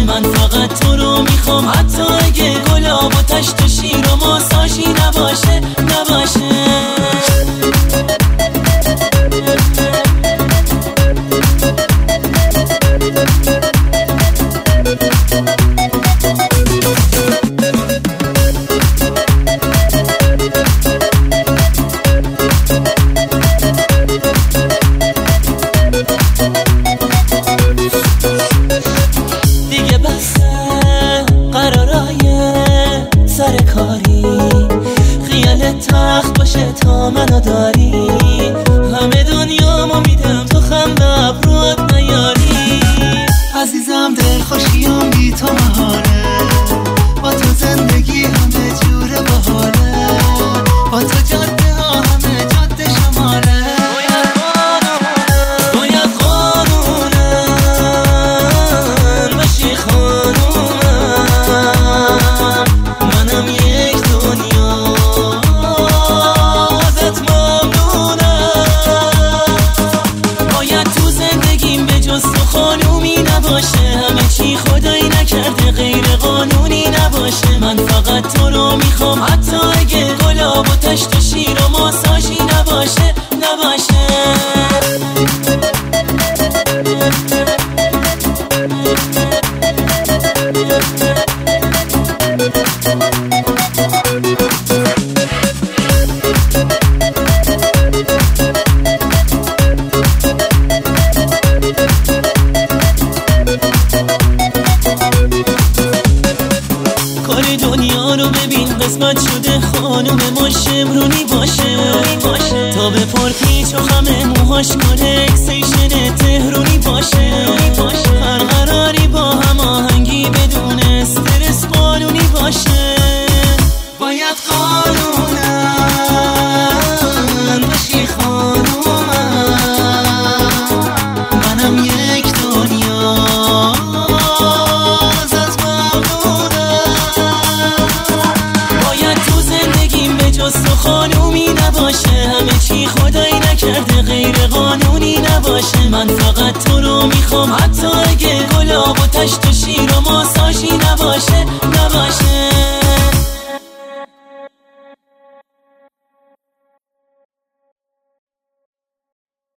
من فقط تو رو میخوام، حتی اگه گلاب و تشت و شیر و ماساژی نباشه. دیگه بسه قرارای سر کاری، خیال تخت باشه تا منو داری، همه دنیامو میدم تو خم به ابروات نیاری. عزیزم دل خوشیم بی تو محاله، با تو زندگی همه جوره باحاله، با تو جاده ها همه جاده شماله. باید قانونم بشی خانومم، منم یک دنیا ازت ممنونم. باید تو زندگیم به جز تو خانومی نباشه، همه چی خدایی نکرده غیر قانونی نباشه. من فقط تو رو میخوام، حتی اگه گلاب و تشت و شیر و ماساژی نباشه. کار دنیا رو ببین قسمت شده خانوم ما شمرونی باشه، تا به پر پیچ و خمه موهاش کالکسیشن تهرونی باشه. هر قراری با هماهنگی بدون استرس قانونی باشه. باید قانونم بشی خانومم، منم یک دنیا ازت ممنونم. باید تو زندگیم به جز تو خانومی نباشه، همه چی خدایی نکرده غیر قانونی نباشه. من فقط تو رو میخوام، حتی اگه گلاب و تشت و شیر و ماساژی نباشه.